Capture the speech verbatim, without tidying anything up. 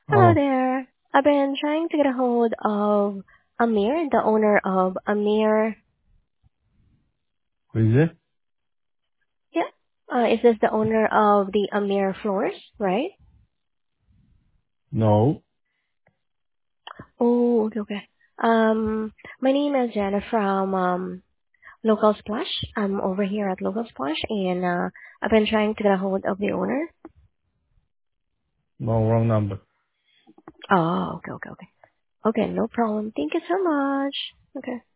Hello Oh, there. I've been trying to get a hold of Amir, the owner of Amir. who is it? Yeah. Uh, is this the owner of the Amir Floors, right? No, Oh, okay, okay. Um, my name is Jenna from um Local Splash. I'm over here at Local Splash, and uh, I've been trying to get a hold of the owner. no, wrong number. Oh, okay, okay, okay. Okay, no problem. Thank you so much. Okay.